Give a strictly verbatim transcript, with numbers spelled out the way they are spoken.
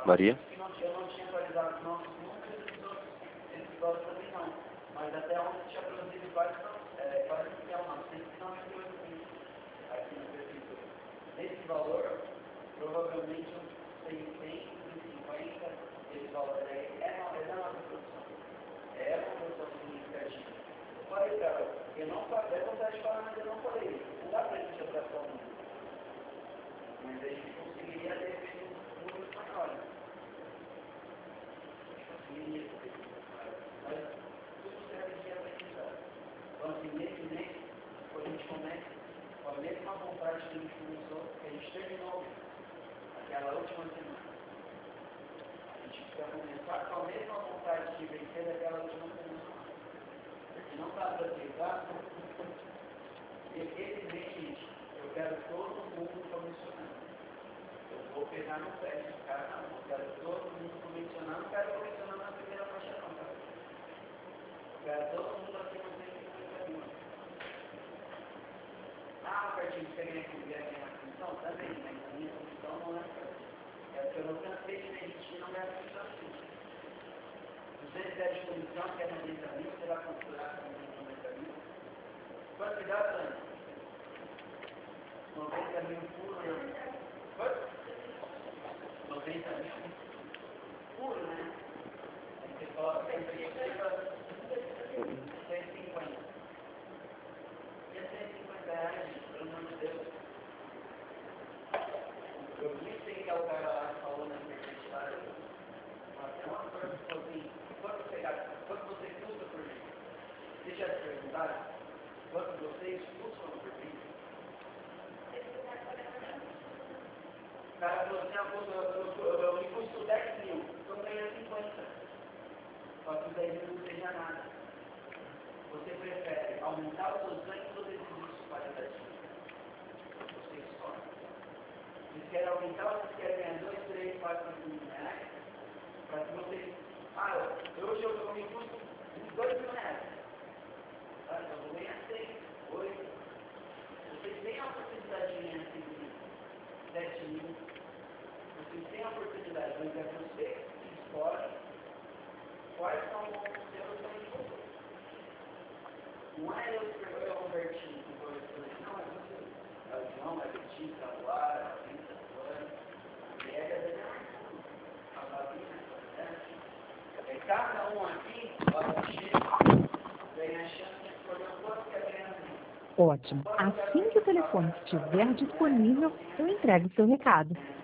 Maria? Eu não tinha, eu não tinha atualizado os nossos números e os outros, esses valores também não. Mas até ontem tinha produzido quase, é, quase que é uma cento e noventa e oito mil aqui no perfil. Esse valor, provavelmente uns seiscentos e cinquenta, esse valor aí é uma, é uma produção. É uma produção significativa. Eu falei, cara, eu não falei, eu vontade de falar, mas eu não falei. Não dá pra gente abraçar o mundo. Mas a gente conseguiria ter feito um número maior. Conseguiria ter feito um número maior. Mas tudo serve de aprendizado. Então, assim, nesse mês, quando a gente começa com a mesma vontade que a gente começou, que a gente terminou aquela última semana. A gente precisa começar com a mesma vontade de vencer daquela última semana. Porque não dá para aceitar. Esse mês, gente, eu quero todo mundo comissionando. Eu vou pegar no pé de cara, não. Eu quero todo mundo comissionando. Não quero comissionando na primeira faixa, não, cara. Eu quero todo mundo aqui no cento e cinquenta mil. Ah, a partir de você ganha com a comissão? Também, mas a minha comissão não é para isso. É porque eu não cansei de desistir e não ganhar comissão assim. duzentos e dez de comissão, que é noventa mil, você vai considerar como noventa mil. Quanto que dá, Sandra? noventa mil por ano. Quanto? noventa mil por ano, né? Aí você coloca cento e cinquenta. E é cento e cinquenta reais, gente, pelo amor de Deus. Eu vi que é o cara lá que falou na internet lá. Até uma coisa que falou assim: quanto você gasta? Quanto você custa por mês? Vocês já se perguntaram? Quanto vocês custam por mês? O cara falou assim: eu, eu, eu, eu me custo dez mil, estou ganhando cinquenta. Só que dez mil não seja nada. Você prefere aumentar os seus ganhos ou desistir de qualidade de vida? Você escolhe. Vocês querem aumentar ou vocês querem ganhar dois, três, quatro, cinco mil reais? Para que vocês. Ah, hoje eu, eu me custo dois mil reais. Ah, então eu vou ganhar seis, oito. Vocês têm a oportunidade de ganhar cinco mil, sete mil. Vocês têm a oportunidade, mas é você que escolhe quais são os seus ganhos. Não é eu que eu converti em dois, não, é você. É o João, é a Letícia, a Lara, a Rita, a Luana, a Diego, a Daniela, a Fabina, né? É cada um aqui, ó, chega, ganha a chance de escolher o quanto quer ganhar. Ótimo. Assim que o telefone estiver disponível, eu entrego o seu recado.